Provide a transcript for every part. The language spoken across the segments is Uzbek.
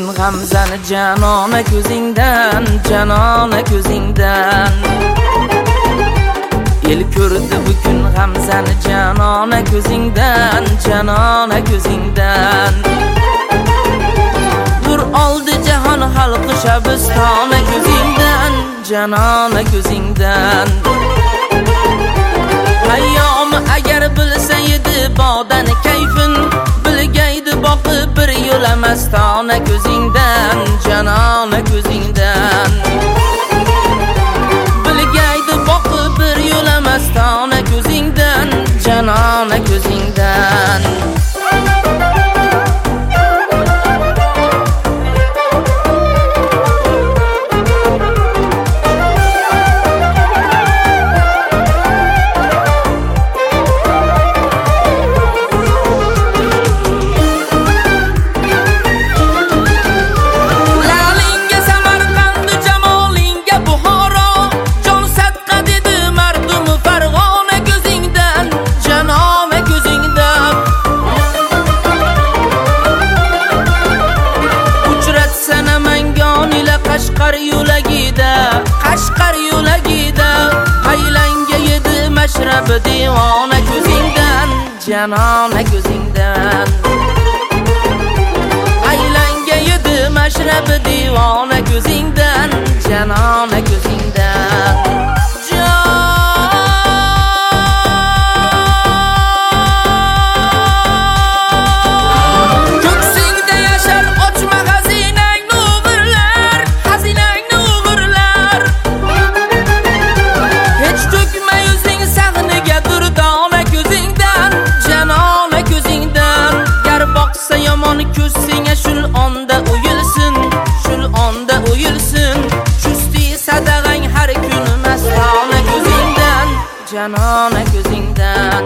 bugun g'amzani janona ko'zingdan, janona ko'zingdan. El ko'rdi bugun g'amzani janona ko'zingdan, janona ko'zingdan. Nur oldi jahon xalqi shabistona ko'zingdan, janona ko'zingdan. Hayyomi agar bilsa edi bodani kayfin, bilgaydi boqib bir yo'la mastona ko'zingdan, janona ko'zingdan. Bilgaydi boqib bir yo'la mastona ko'zingdan, janona ko'zingdan. Qashqar yo'lagida haylanga yedi mashrab divona ko'zingdan, janona ko'zingdan. Haylanga yedi mashrab divona ko'zingdan, janona ko'zingdan. Ko'zsinga shul onda o'yilsin, shul onda o'yilsin. Chusti sadag'ang har kun mastona ko'zingdan, janona ko'zingdan.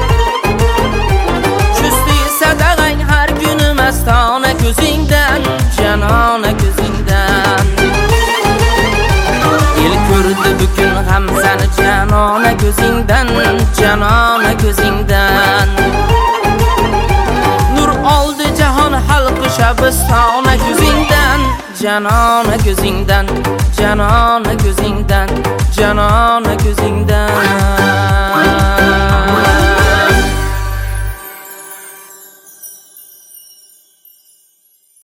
Chusti sadag'ang har kun mastona ko'zingdan, janona ko'zingdan. El ko'rdi bugun g'amzani janona ko'zingdan, janona ko'zingdan. Nur oldi jahon xalqi shabistona ko'zingdan, janona ko'zingdan, janona ko'zingdan.